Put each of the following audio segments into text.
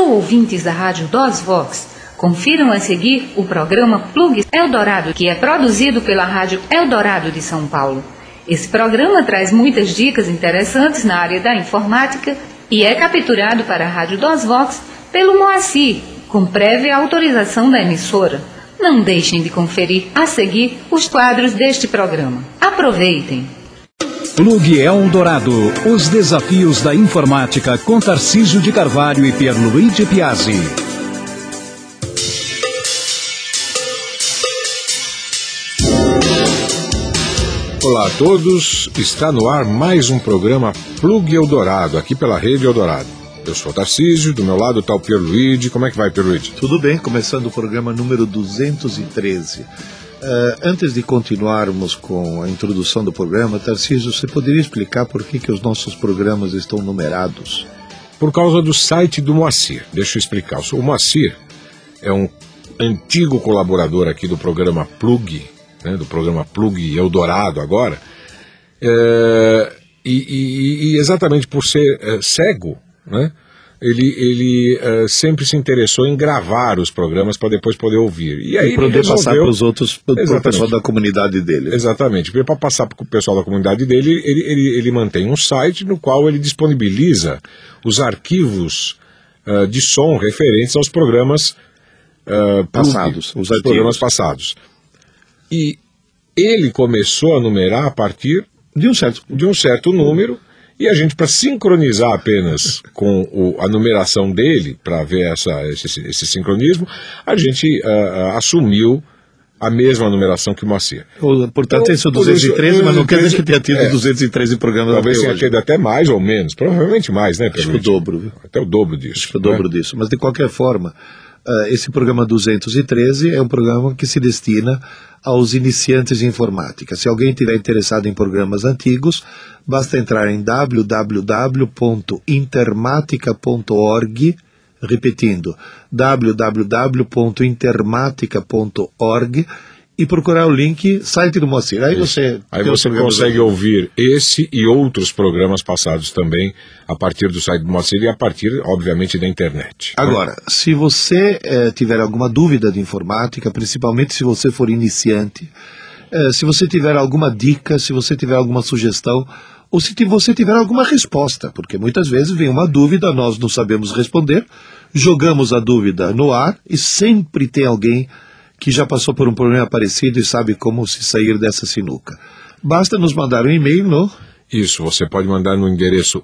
Alô, ouvintes da Rádio DOSVox. Confiram a seguir o programa Plug Eldorado, que é produzido pela Rádio Eldorado de São Paulo. Esse programa traz muitas dicas interessantes na área da informática e é capturado para a Rádio DOSVox pelo Moacir, com prévia autorização da emissora. Não deixem de conferir a seguir os quadros deste programa. Aproveitem! Plug Eldorado, os desafios da informática com Tarcísio de Carvalho e Pierluigi Piazzi. Olá a todos, está no ar mais um programa Plug Eldorado, aqui pela Rede Eldorado. Eu sou o Tarcísio, do meu lado está o Pierluigi. Como é que vai, Pierluigi? Tudo bem, começando o programa número 213. Antes de continuarmos com a introdução do programa, Tarcísio, você poderia explicar por que os nossos programas estão numerados? Por causa do site do Moacir. Deixa eu explicar. O Moacir é um antigo colaborador aqui do programa Plug, né, do programa Plug Eldorado agora, e exatamente por ser cego, né, ele sempre se interessou em gravar os programas para depois poder ouvir. E aí poder passar para os outros, para o pessoal da comunidade dele. Exatamente. Para passar para o pessoal da comunidade dele, ele mantém um site no qual ele disponibiliza os arquivos de som referentes aos programas passados, os programas passados. E ele começou a numerar a partir de um certo número. E a gente, para sincronizar apenas com a numeração dele, para ver esse sincronismo, a gente assumiu a mesma numeração que o Moacir. Portanto, esse é o 213, mas não quer dizer que tenha tido 213 programas. Talvez tenha tido até mais ou menos, provavelmente mais, né? Acho que o dobro, viu? Até o dobro disso. Acho que o dobro disso. Mas, de qualquer forma, esse programa 213 é um programa que se destina aos iniciantes em informática. Se alguém estiver interessado em programas antigos, basta entrar em www.intermatica.org, repetindo, www.intermatica.org, e procurar o link site do Moacir. Aí você consegue ouvir esse e outros programas passados também a partir do site do Moacir e a partir, obviamente, da internet. Agora, se você tiver alguma dúvida de informática, principalmente se você for iniciante, se você tiver alguma dica, se você tiver alguma sugestão, ou se você tiver alguma resposta, porque muitas vezes vem uma dúvida, nós não sabemos responder, jogamos a dúvida no ar e sempre tem alguém que já passou por um problema parecido e sabe como se sair dessa sinuca. Basta nos mandar um e-mail no... Isso, você pode mandar no endereço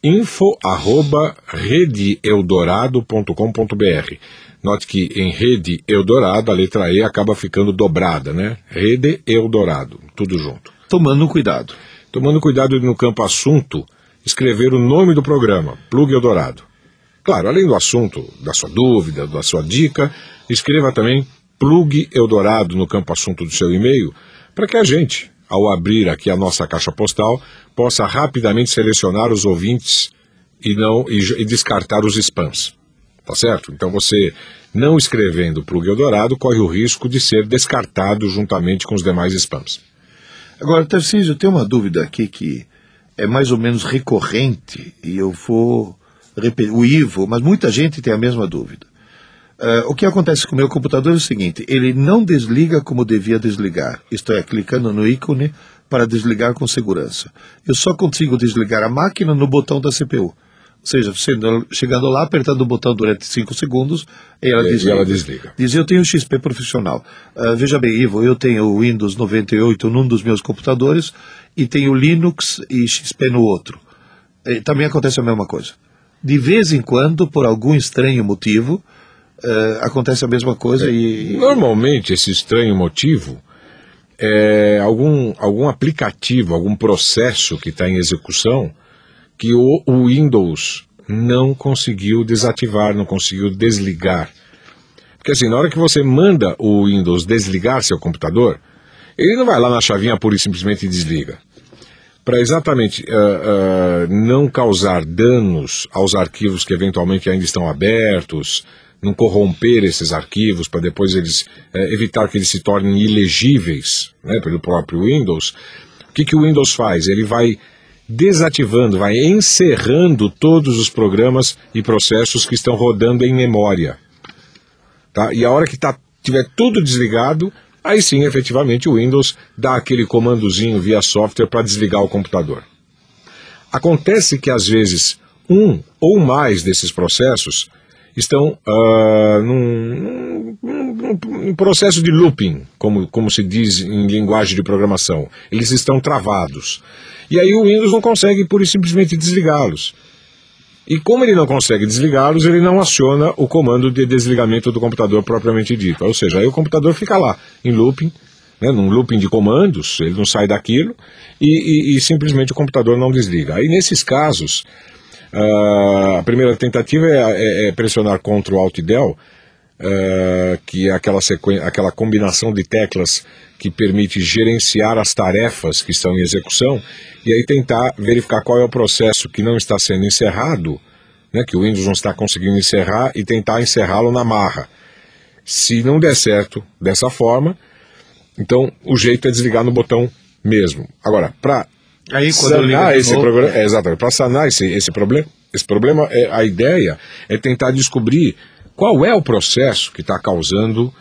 info@redeeldorado.com.br. Note que em Rede Eldorado, a letra E acaba ficando dobrada, né? Rede Eldorado, tudo junto. Tomando cuidado de, no campo assunto, escrever o nome do programa, Plug Eldorado. Claro, além do assunto, da sua dúvida, da sua dica, escreva também Plug Eldorado no campo assunto do seu e-mail, para que a gente, ao abrir aqui a nossa caixa postal, possa rapidamente selecionar os ouvintes e descartar os spams. Tá certo? Então você, não escrevendo Plug Eldorado, corre o risco de ser descartado juntamente com os demais spams. Agora, Tarcísio, tem uma dúvida aqui que é mais ou menos recorrente, e eu vou repetir, o Ivo, mas muita gente tem a mesma dúvida. O que acontece com o meu computador é o seguinte, ele não desliga como devia desligar, isto é, clicando no ícone para desligar com segurança. Eu só consigo desligar a máquina no botão da CPU. Ou seja, chegando lá, apertando o botão durante 5 segundos, ela desliga. Diz, eu tenho XP profissional. Veja bem, Ivo, eu tenho o Windows 98 num dos meus computadores e tenho Linux e XP no outro. Também acontece a mesma coisa. De vez em quando, por algum estranho motivo, acontece a mesma coisa e... Normalmente, esse estranho motivo é algum aplicativo, algum processo que está em execução que o Windows não conseguiu desativar, não conseguiu desligar. Porque assim, na hora que você manda o Windows desligar seu computador, ele não vai lá na chavinha pura e simplesmente desliga. Para exatamente não causar danos aos arquivos que eventualmente ainda estão abertos, não corromper esses arquivos para depois evitar que eles se tornem ilegíveis, né, pelo próprio Windows, o que o Windows faz? Ele vai desativando, vai encerrando todos os programas e processos que estão rodando em memória. Tá? E a hora que tiver tudo desligado, aí sim, efetivamente, o Windows dá aquele comandozinho via software para desligar o computador. Acontece que, às vezes, um ou mais desses processos estão num processo de looping, como se diz em linguagem de programação. Eles estão travados. E aí o Windows não consegue pura e simplesmente desligá-los. E como ele não consegue desligá-los, ele não aciona o comando de desligamento do computador propriamente dito. Ou seja, aí o computador fica lá, em looping, né, num looping de comandos, ele não sai daquilo, e simplesmente o computador não desliga. Aí nesses casos, a primeira tentativa é pressionar Ctrl Alt Del, que é aquela combinação de teclas que permite gerenciar as tarefas que estão em execução, e aí tentar verificar qual é o processo que não está sendo encerrado, né, que o Windows não está conseguindo encerrar, e tentar encerrá-lo na marra. Se não der certo dessa forma, então o jeito é desligar no botão mesmo. Agora, para sanar esse problema, exatamente, para sanar esse problema, a ideia é tentar descobrir qual é o processo que está causando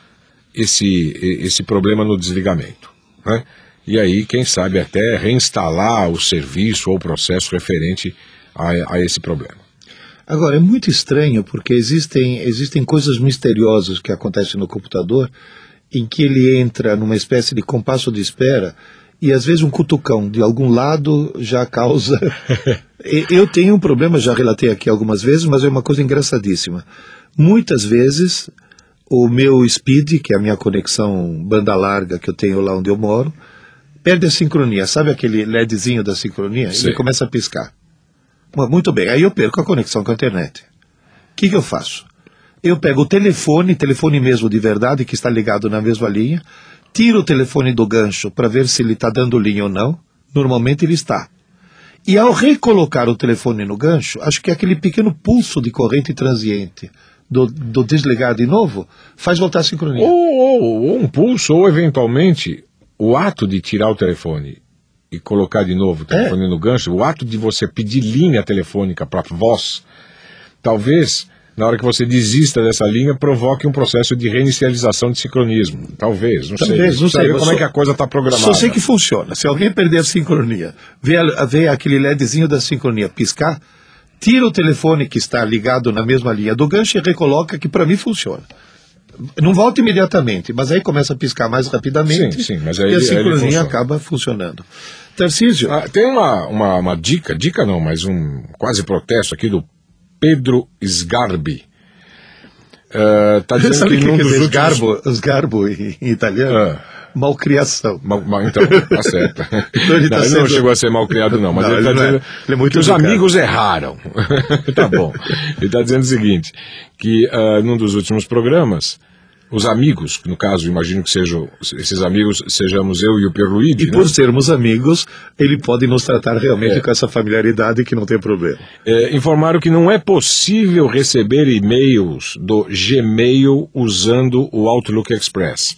esse problema no desligamento, né? E aí, quem sabe, até reinstalar o serviço ou o processo referente a esse problema. Agora, é muito estranho porque existem coisas misteriosas que acontecem no computador em que ele entra numa espécie de compasso de espera e às vezes um cutucão de algum lado já causa... Eu tenho um problema, já relatei aqui algumas vezes, mas é uma coisa engraçadíssima. Muitas vezes o meu speed, que é a minha conexão banda larga que eu tenho lá onde eu moro, perde a sincronia. Sabe aquele LEDzinho da sincronia? Sim. Ele começa a piscar. Muito bem, aí eu perco a conexão com a internet. O que eu faço? Eu pego o telefone mesmo de verdade, que está ligado na mesma linha, tiro o telefone do gancho para ver se ele está dando linha ou não. Normalmente ele está. E ao recolocar o telefone no gancho, acho que aquele pequeno pulso de corrente transiente do desligar de novo faz voltar a sincronia. Ou um pulso, ou eventualmente o ato de tirar o telefone e colocar de novo o telefone no gancho, o ato de você pedir linha telefônica para voz, talvez, na hora que você desista dessa linha, provoque um processo de reinicialização de sincronismo. Talvez, não sei como é que a coisa está programada. Só sei que funciona. Se alguém perder a sincronia, vê aquele LEDzinho da sincronia piscar, tira o telefone que está ligado na mesma linha do gancho e recoloca, que para mim funciona. Não volta imediatamente, mas aí começa a piscar mais rapidamente, sim, mas aí, e a sincronia acaba funcionando. Tarcísio? Tem uma dica não, mas um quase protesto aqui do Pedro Sgarbi. Tá dizendo sabe que num dos últimos... Sgarbo em italiano? Malcriação. Então, tá certo. Então ele não chegou a ser malcriado não, mas ele está dizendo ele é muito que os educado. amigos erraram. Tá bom. Ele está dizendo o seguinte, que num dos últimos programas, os amigos, no caso, imagino que esses amigos sejamos eu e o Pierluigi. E por sermos amigos, ele pode nos tratar realmente com essa familiaridade que não tem problema. Informaram que não é possível receber e-mails do Gmail usando o Outlook Express.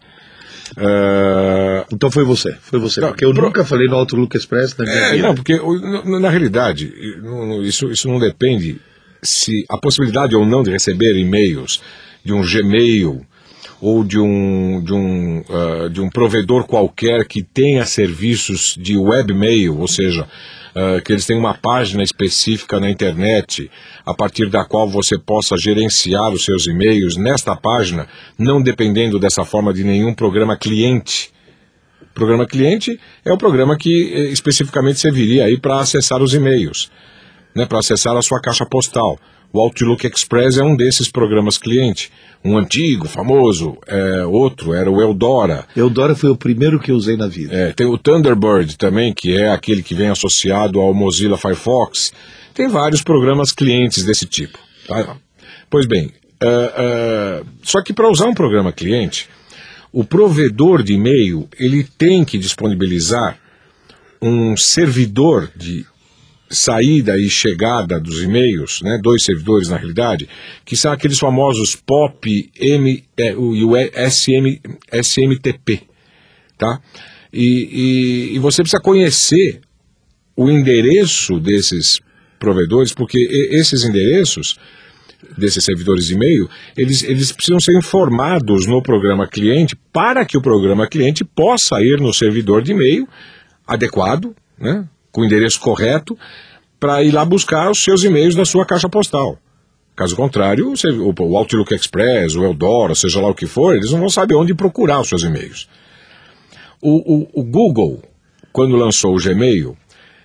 Então foi você, porque eu nunca falei no Outlook Express na minha vida. Não, porque na realidade, isso não depende se a possibilidade ou não de receber e-mails de um Gmail ou de um provedor qualquer que tenha serviços de webmail, ou seja, que eles têm uma página específica na internet a partir da qual você possa gerenciar os seus e-mails nesta página, não dependendo dessa forma de nenhum programa cliente. Programa cliente é o programa que especificamente serviria aí para acessar os e-mails, né, para acessar a sua caixa postal. O Outlook Express é um desses programas cliente. Um antigo, famoso, outro era o Eudora. Eudora foi o primeiro que eu usei na vida. Tem o Thunderbird também, que é aquele que vem associado ao Mozilla Firefox. Tem vários programas clientes desse tipo. Tá? Pois bem, só que para usar um programa cliente, o provedor de e-mail ele tem que disponibilizar um servidor de saída e chegada dos e-mails, né, 2 servidores na realidade, que são aqueles famosos POP e o SMTP, tá? E você precisa conhecer o endereço desses provedores, porque esses endereços desses servidores de e-mail, eles precisam ser informados no programa cliente para que o programa cliente possa ir no servidor de e-mail adequado, né, com o endereço correto, para ir lá buscar os seus e-mails da sua caixa postal. Caso contrário, o Outlook Express, o Eudora, seja lá o que for, eles não vão saber onde procurar os seus e-mails. O Google, quando lançou o Gmail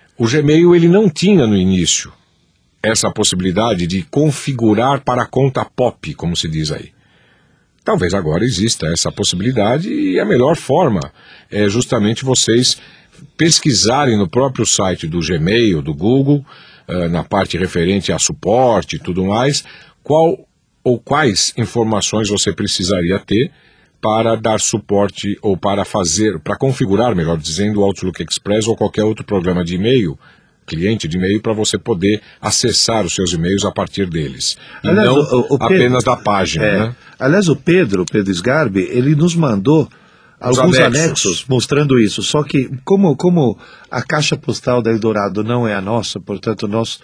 ele não tinha no início essa possibilidade de configurar para a conta POP, como se diz aí. Talvez agora exista essa possibilidade e a melhor forma é justamente vocês pesquisarem no próprio site do Gmail, do Google, na parte referente a suporte e tudo mais, qual ou quais informações você precisaria ter para dar suporte ou para configurar, melhor dizendo, o Outlook Express ou qualquer outro programa de e-mail, cliente de e-mail, para você poder acessar os seus e-mails a partir deles. E aliás, não apenas da página. Né? Aliás, o Pedro Sgarbi, ele nos mandou alguns anexos mostrando isso. Só que, como a caixa postal da Eldorado não é a nossa, portanto, nós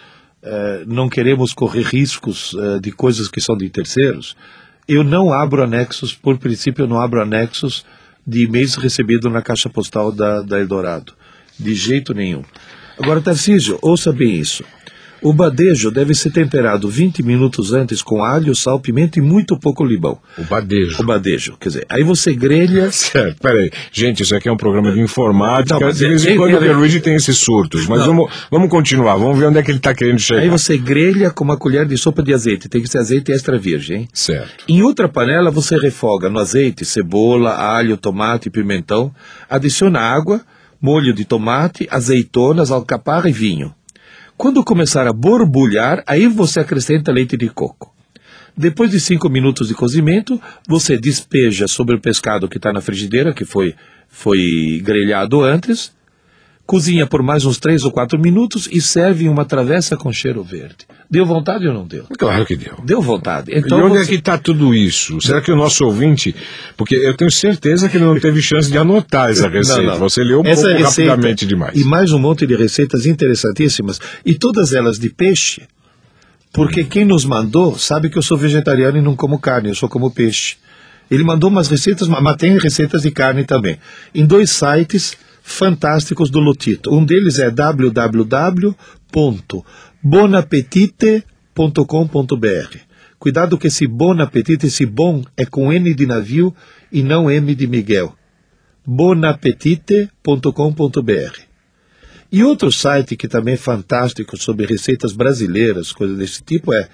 não queremos correr riscos de coisas que são de terceiros, eu não abro anexos, por princípio, eu não abro anexos de e-mails recebidos na caixa postal da Eldorado. De jeito nenhum. Agora, Tarcísio, ouça bem isso. O badejo deve ser temperado 20 minutos antes com alho, sal, pimenta e muito pouco limão. O badejo. O badejo, quer dizer, aí você grelha... Certo, peraí. Gente, isso aqui é um programa de informática. Não, de vez em quando o Pierluigi tem esses surtos. Mas vamos continuar, vamos ver onde é que ele está querendo chegar. Aí você grelha com uma colher de sopa de azeite. Tem que ser azeite extra virgem, hein? Certo. Em outra panela você refoga no azeite, cebola, alho, tomate e pimentão. Adiciona água, molho de tomate, azeitonas, alcaparra e vinho. Quando começar a borbulhar, aí você acrescenta leite de coco. Depois de 5 minutos de cozimento, você despeja sobre o pescado que está na frigideira, que foi grelhado antes, cozinha por mais uns 3 ou 4 minutos e serve em uma travessa com cheiro verde. Deu vontade ou não deu? Claro que deu. Deu vontade. Então, e onde é que está tudo isso? Será que o nosso ouvinte... Porque eu tenho certeza que ele não teve chance de anotar essa receita. Não. Você leu pouco rapidamente demais. E mais um monte de receitas interessantíssimas. E todas elas de peixe. Porque quem nos mandou sabe que eu sou vegetariano e não como carne, eu só como peixe. Ele mandou umas receitas, mas tem receitas de carne também. Em 2 sites fantásticos do Lotito. Um deles é www.bonapetite.com.br. Cuidado que esse Bon Apetite, esse bom é com N de navio e não M de Miguel. bonapetite.com.br. E outro site que também é fantástico sobre receitas brasileiras, coisas desse tipo, é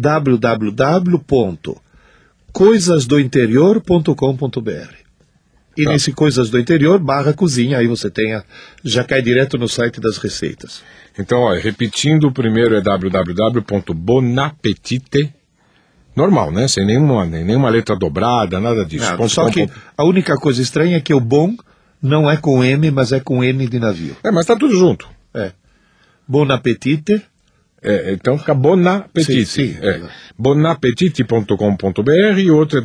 www.coisasdointerior.com.br. E nesse Coisas do Interior, /cozinha, aí você já cai direto no site das receitas. Então, olha, repetindo, o primeiro é www.bonapetite, normal, né? Sem nenhuma letra dobrada, nada disso. Só que a única coisa estranha é que o bom não é com M, mas é com N de navio. Mas tá tudo junto. Bonapetite. Então fica Bonapetite. Sim. Bonapetite.com.br e outro é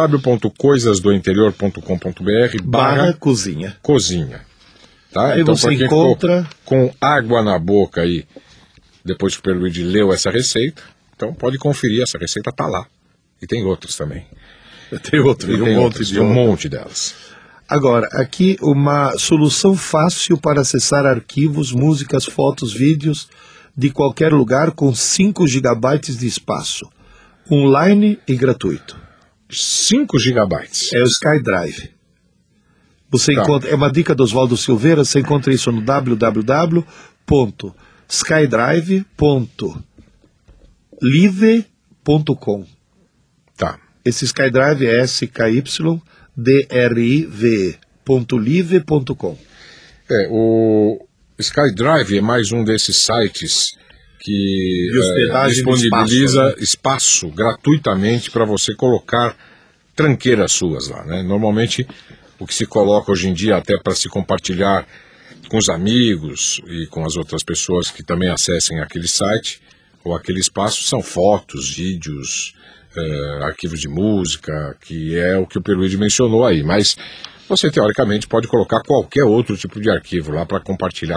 www.coisasdointerior.com.br /cozinha. Tá? Aí então, você encontra... com água na boca aí, depois que o Pierluigi leu essa receita, então pode conferir, essa receita está lá. E tem outras também. Tem um monte delas. Agora, aqui uma solução fácil para acessar arquivos, músicas, fotos, vídeos de qualquer lugar com 5 GB de espaço. Online e gratuito. 5 GB? É o SkyDrive. Você encontra, é uma dica do Oswaldo Silveira, você encontra isso no www.skydrive.live.com. Tá. Esse SkyDrive é SKYDRIVE.live.com. O SkyDrive é mais um desses sites que disponibiliza espaço gratuitamente para você colocar tranqueiras suas lá, né? Normalmente o que se coloca hoje em dia até para se compartilhar com os amigos e com as outras pessoas que também acessem aquele site ou aquele espaço são fotos, vídeos, arquivos de música, que é o que o Pierluigi mencionou aí, mas você teoricamente pode colocar qualquer outro tipo de arquivo lá para compartilhar com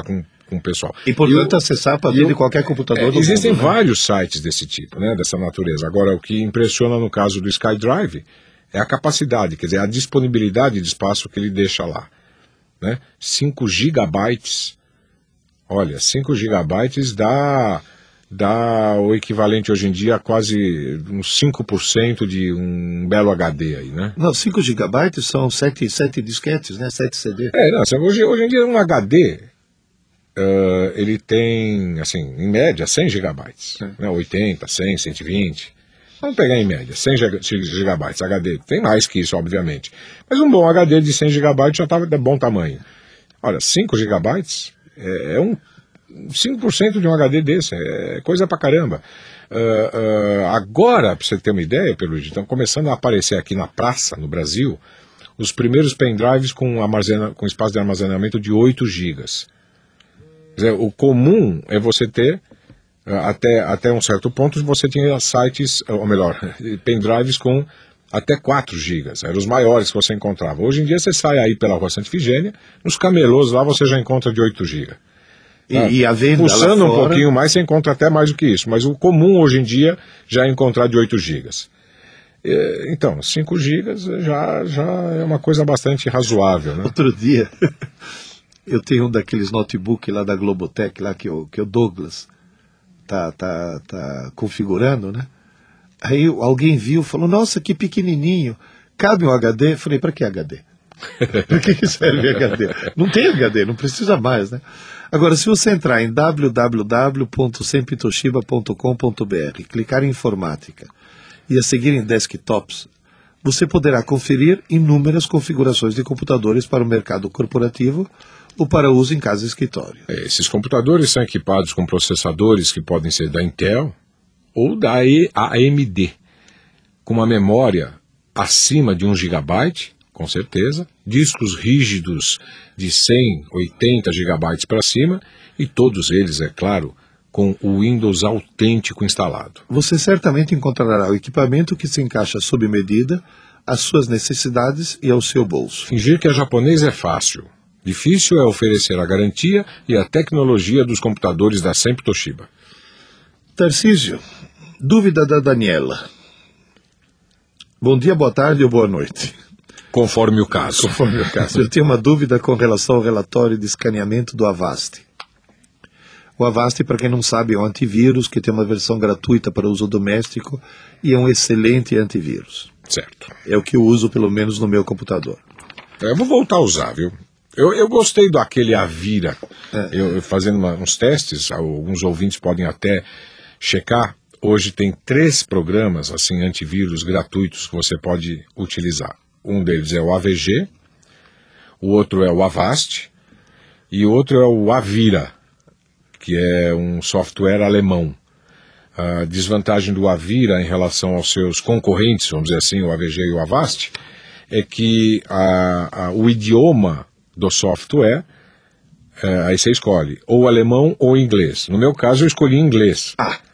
com o pessoal. E, portanto, acessar para de qualquer computador do existem mundo, né? vários sites desse tipo, né, dessa natureza. Agora, o que impressiona no caso do SkyDrive é a capacidade, quer dizer, a disponibilidade de espaço que ele deixa lá, né? 5 gigabytes, olha, 5 gigabytes dá o equivalente hoje em dia a quase uns 5% de um belo HD aí, né? Não, 5 gigabytes são 7 disquetes, né? 7 CD. Não, hoje em dia um HD, ele tem, assim, em média, 100 gigabytes, né? 80, 100, 120. Vamos pegar em média, 100 gigabytes HD. Tem mais que isso, obviamente. Mas um bom HD de 100 gigabytes já está de bom tamanho. Olha, 5 gigabytes é 5% de um HD desse, é coisa pra caramba. Agora, para você ter uma ideia, Pierluigi, estão começando a aparecer aqui na praça, no Brasil, os primeiros pendrives com espaço de armazenamento de 8 gigas. Quer dizer, o comum é você ter, até um certo ponto, você tinha sites, ou melhor, pendrives com até 4 gigas, eram os maiores que você encontrava. Hoje em dia você sai aí pela Rua Santa Ifigênia, nos camelôs lá você já encontra de 8 gigas. E a venda pulsando lá fora... um pouquinho mais, você encontra até mais do que isso. Mas o comum hoje em dia já é encontrar de 8 gigas. Então, 5 gigas já é uma coisa bastante razoável, né? Outro dia, eu tenho um daqueles notebook lá da Globotech, lá que o Douglas tá configurando, né? Aí alguém viu e falou, nossa, que pequenininho, cabe um HD? Eu falei, para que HD? Para que serve HD? Não tem HD, não precisa mais, né? Agora, se você entrar em www.sempitoshiba.com.br, clicar em informática e a seguir em desktops, você poderá conferir inúmeras configurações de computadores para o mercado corporativo ou para uso em casa e escritório. Esses computadores são equipados com processadores que podem ser da Intel ou da AMD, com uma memória acima de 1 GB, com certeza, discos rígidos de 100, 80 gigabytes para cima, e todos eles, é claro, com o Windows autêntico instalado. Você certamente encontrará o equipamento que se encaixa sob medida às suas necessidades e ao seu bolso. Fingir que é japonês é fácil. Difícil é oferecer a garantia e a tecnologia dos computadores da Sempre Toshiba. Tarcísio, dúvida da Daniela. Bom dia, boa tarde ou boa noite. Conforme o caso. Conforme o caso. Eu tenho uma dúvida com relação ao relatório de escaneamento do Avast. O Avast, para quem não sabe, é um antivírus que tem uma versão gratuita para uso doméstico e é um excelente antivírus. Certo. É o que eu uso, pelo menos, no meu computador. Eu vou voltar a usar, viu? Eu gostei daquele Avira. Eu fazendo uns testes, alguns ouvintes podem até checar. Hoje tem 3 programas, assim, antivírus gratuitos que você pode utilizar. Um deles é o AVG, o outro é o Avast e o outro é o Avira, que é um software alemão. A desvantagem do Avira em relação aos seus concorrentes, vamos dizer assim, o AVG e o Avast, é que o idioma do software, aí você escolhe ou alemão ou inglês. No meu caso eu escolhi inglês.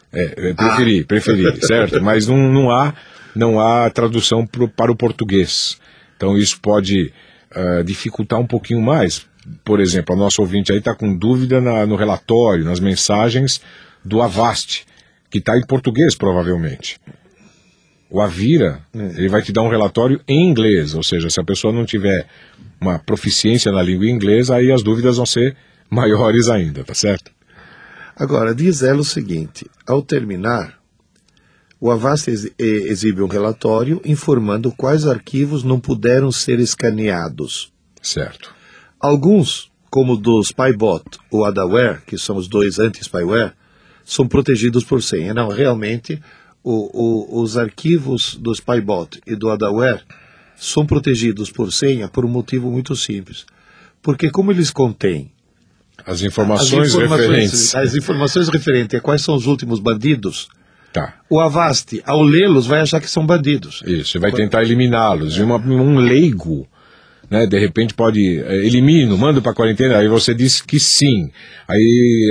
Preferi, certo? Mas não há tradução para o português. Então isso pode dificultar um pouquinho mais. Por exemplo, a nossa ouvinte aí está com dúvida no relatório, nas mensagens do Avast, que está em português provavelmente. O Avira, ele vai te dar um relatório em inglês, ou seja, se a pessoa não tiver uma proficiência na língua inglesa, aí as dúvidas vão ser maiores ainda, tá certo? Agora, diz ela o seguinte, ao terminar, o Avast exibe um relatório informando quais arquivos não puderam ser escaneados. Certo. Alguns, como o do Spybot ou Adaware, que são os dois anti-spyware, são protegidos por senha. Não, realmente, os arquivos do Spybot e do Adaware são protegidos por senha por um motivo muito simples. Porque como eles contêm as informações referentes a quais são os últimos bandidos, tá. O Avast, ao lê-los, vai achar que são bandidos. Isso, vai tentar eliminá-los. E um leigo, né, de repente pode, elimino, mando para a quarentena, aí você diz que sim. Aí,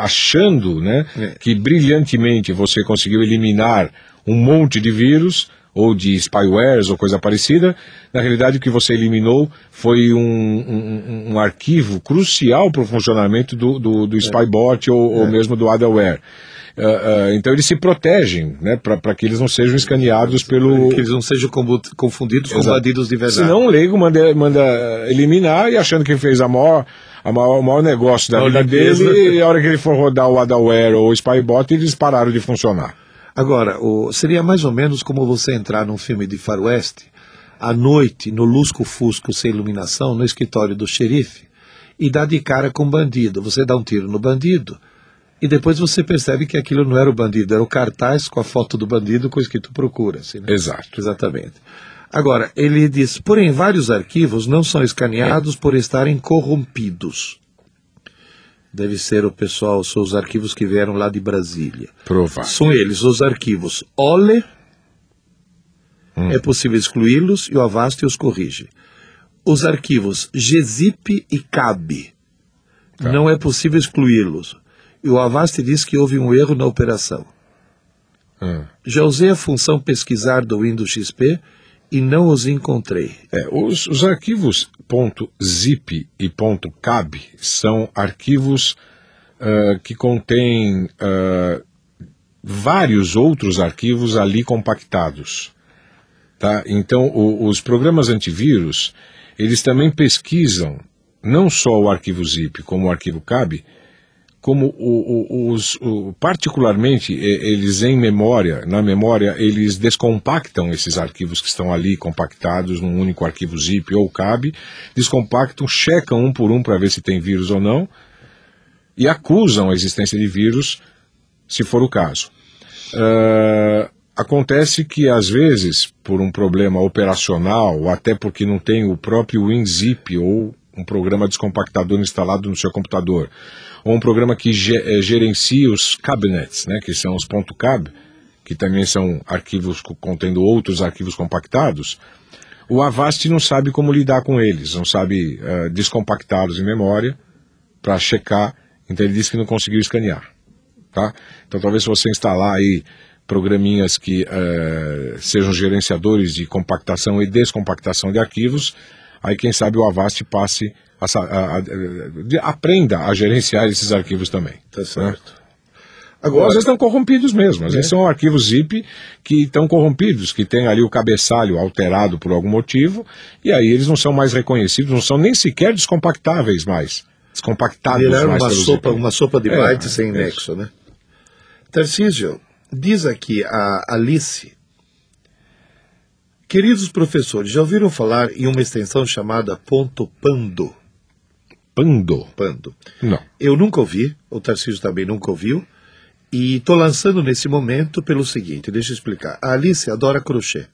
achando, né, que brilhantemente você conseguiu eliminar um monte de vírus, ou de spywares ou coisa parecida. Na realidade, o que você eliminou foi um arquivo crucial para o funcionamento do spybot ou mesmo do adware. Então eles se protegem, né, para que eles não sejam escaneados pelo... Que eles não sejam confundidos com bandidos de verdade. Senão o leigo manda eliminar e achando que fez o maior negócio da vida dele, e a hora que ele for rodar o adware ou o spybot, eles pararam de funcionar. Agora, seria mais ou menos como você entrar num filme de faroeste, à noite, no lusco-fusco sem iluminação, no escritório do xerife, e dar de cara com o bandido. Você dá um tiro no bandido, e depois você percebe que aquilo não era o bandido, era o cartaz com a foto do bandido com escrito procura. Assim, né? Exato. Exatamente. Agora, ele diz, porém, vários arquivos não são escaneados por estarem corrompidos. Deve ser o pessoal, são os arquivos que vieram lá de Brasília. Provável. São eles, os arquivos OLE, é possível excluí-los e o Avast os corrige. Os arquivos GZIP e CAB, não é possível excluí-los. E o Avast diz que houve um erro na operação. Já usei a função pesquisar do Windows XP e não os encontrei. Os arquivos .zip e .cab são arquivos que contêm vários outros arquivos ali compactados. Tá? Então, os programas antivírus, eles também pesquisam não só o arquivo zip como o arquivo cab, como particularmente eles na memória, eles descompactam esses arquivos que estão ali compactados num único arquivo zip ou cab, descompactam, checam um por um para ver se tem vírus ou não, e acusam a existência de vírus, se for o caso. Acontece que, às vezes, por um problema operacional, ou até porque não tem o próprio WinZip ou um programa descompactador instalado no seu computador, ou um programa que gerencia os cabinets, né, que são os .cab, que também são arquivos contendo outros arquivos compactados, o Avast não sabe como lidar com eles, não sabe descompactá-los em memória para checar, então ele diz que não conseguiu escanear. Tá? Então talvez se você instalar aí programinhas que sejam gerenciadores de compactação e descompactação de arquivos, aí quem sabe o Avast passe aprenda a gerenciar esses arquivos também. Tá certo. Né? Agora, às vezes estão corrompidos mesmo, às vezes são arquivos zip que estão corrompidos, que tem ali o cabeçalho alterado por algum motivo, e aí eles não são mais reconhecidos, não são nem sequer descompactáveis mais, descompactados viraram mais. Uma sopa de bytes sem nexo, né? Tarcísio, diz aqui a Alice: queridos professores, já ouviram falar em uma extensão chamada .pando? Pando? Não. Eu nunca ouvi, o Tarcísio também nunca ouviu, e estou lançando nesse momento pelo seguinte, deixa eu explicar. A Alice adora crochê.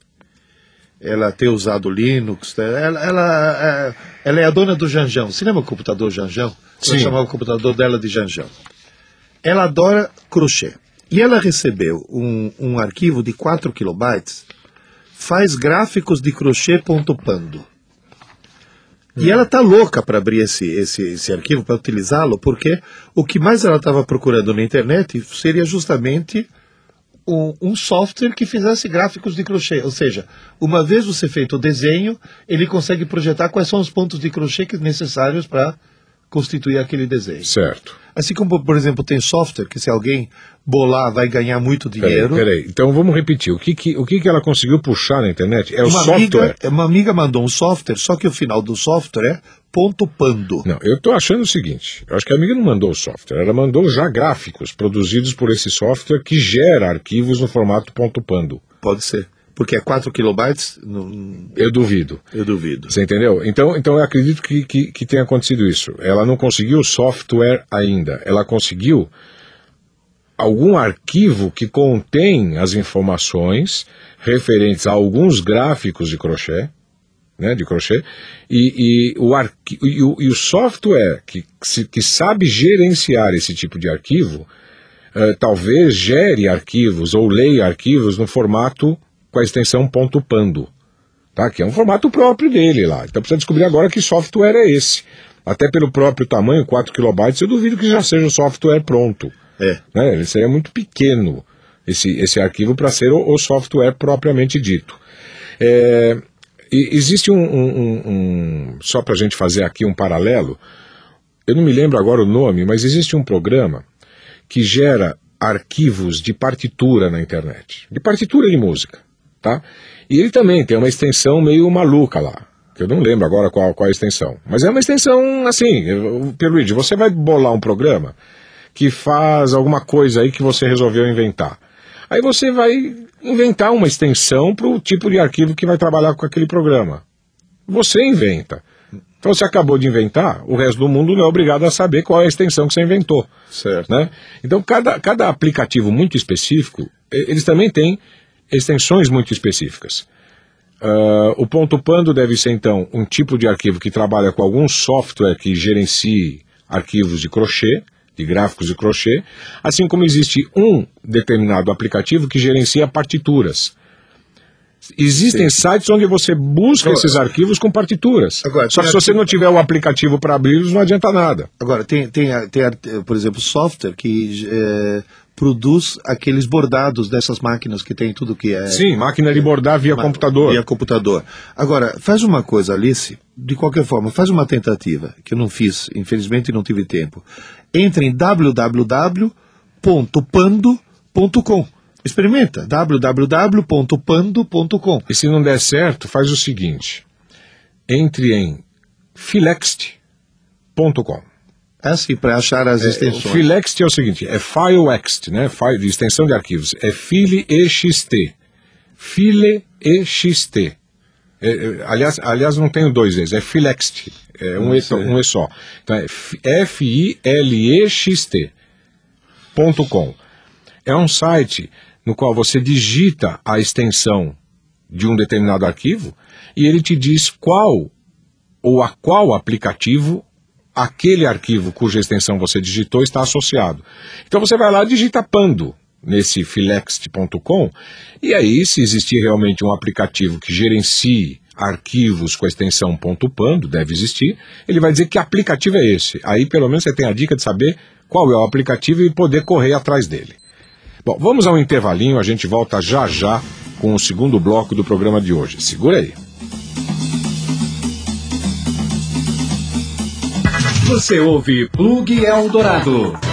Ela tem usado Linux, ela é a dona do Janjão. Você lembra o computador Janjão? Ela chamava o computador dela de Janjão. Ela adora crochê. E ela recebeu um arquivo de 4 kilobytes, faz gráficos de crochê.pando. E ela está louca para abrir esse arquivo, para utilizá-lo, porque o que mais ela estava procurando na internet seria justamente um software que fizesse gráficos de crochê. Ou seja, uma vez você feito o desenho, ele consegue projetar quais são os pontos de crochê necessários para constituir aquele desenho. Certo. Assim como, por exemplo, tem software que se alguém bolar vai ganhar muito dinheiro. Peraí. Então vamos repetir. O que ela conseguiu puxar na internet? É o software? Uma amiga mandou um software, só que o final do software é .pando. Não, eu estou achando o seguinte. Eu acho que a amiga não mandou o software. Ela mandou já gráficos produzidos por esse software que gera arquivos no formato .pando. Pode ser. Porque é 4 kilobytes? Eu duvido. Eu duvido. Você entendeu? Então eu acredito que tenha acontecido isso. Ela não conseguiu o software ainda. Ela conseguiu algum arquivo que contém as informações referentes a alguns gráficos de crochê, né, e o software que sabe gerenciar esse tipo de arquivo, talvez gere arquivos ou leia arquivos no formato com a extensão .pando, tá? Que é um formato próprio dele lá. Então precisa descobrir agora que software é esse. Até pelo próprio tamanho, 4 kilobytes, eu duvido que já seja o software pronto. Né? Ele seria muito pequeno. esse arquivo para ser o software propriamente dito. E existe só para a gente fazer aqui um paralelo, eu não me lembro agora o nome, mas existe um programa que gera arquivos de partitura na internet, de partitura de música, tá? E ele também tem uma extensão meio maluca lá, que eu não lembro agora qual é a extensão, mas é uma extensão assim, Pierluigi, você vai bolar um programa que faz alguma coisa aí que você resolveu inventar. Aí você vai inventar uma extensão para o tipo de arquivo que vai trabalhar com aquele programa. Você inventa. Então você acabou de inventar, o resto do mundo não é obrigado a saber qual é a extensão que você inventou. Certo. Né? Então cada aplicativo muito específico, eles também têm extensões muito específicas. O ponto .pando deve ser então um tipo de arquivo que trabalha com algum software que gerencie arquivos de crochê, de gráficos de crochê, assim como existe um determinado aplicativo que gerencia partituras. Existem sites onde você busca esses arquivos com partituras. Agora, só que se você não tiver o aplicativo para abri-los, não adianta nada. Agora, tem por exemplo, software que produz aqueles bordados dessas máquinas que tem tudo que é... Sim, máquina de bordar via computador. Via computador. Agora, faz uma coisa, Alice, de qualquer forma, faz uma tentativa, que eu não fiz, infelizmente não tive tempo. Entre em www.pando.com. Experimenta, www.pando.com. E se não der certo, faz o seguinte, entre em philext.com. Assim, para achar as extensões. O Philext é o seguinte, é FileExt, né? File de extensão de arquivos, é FileExt. FileExt. Aliás, não tenho dois vezes, é Philext, um E só. Então é FileXT.com. É um site no qual você digita a extensão de um determinado arquivo e ele te diz qual ou a qual aplicativo aquele arquivo cuja extensão você digitou está associado. Então você vai lá e digita Pando nesse philext.com e aí, se existir realmente um aplicativo que gerencie arquivos com a extensão .pando, deve existir, ele vai dizer que aplicativo é esse. Aí pelo menos você tem a dica de saber qual é o aplicativo e poder correr atrás dele. Bom, vamos a um intervalinho, a gente volta já já com o segundo bloco do programa de hoje. Segura aí. Você ouve Plug Eldorado.